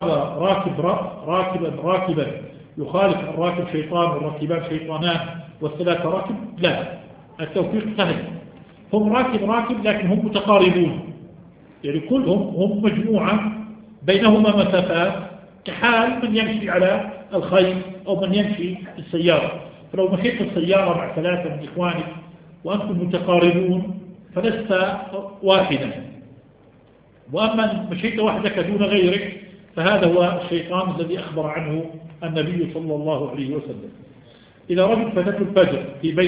راكبا يخالف الراكب شيطان والراكبان شيطانان والثلاثة راكب، لا، التوفيق سهل. هم راكب لكن هم متقاربون، يعني كلهم هم مجموعة بينهما مسافات، كحال من يمشي على الخيل أو من يمشي بالسيارة. فلو مشيت السيارة مع ثلاثة من إخوانك وأنتم متقاربون فلست واحدا، وأما مشيت وحدك دون غيرك فهذا هو الشيطان الذي أخبر عنه النبي صلى الله عليه وسلم. إذا رجل فاتته الفجر في بيت